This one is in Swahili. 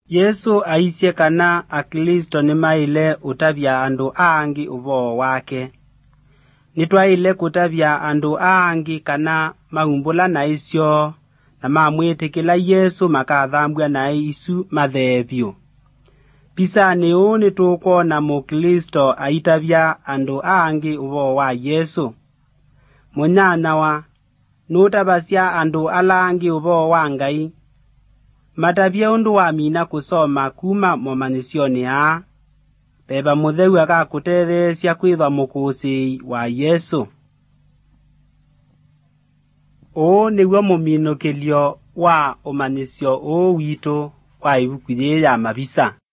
Yesu aisye kana akristo nimaile utavya andu aangi uvoo wake. Nitwaile kutavya andu aangi kana maumbula na isyo na mamwitikila Yesu makathambwa na isu mathevyu. Pisani uu nitukwona mukristo aitavya andu aangi uvoo wa Yesu. Munyana wa nutavasya andu alangi uvoo wa Ngai. Matavya undu wa mina kusoma kuma momanyisioni aa. Beba mutheu akakutetheesya kwithwa mukusi wa Yesu. Uu niwo muminukilyo wa umanyisyo uu witu wa ibuku ya mavisa.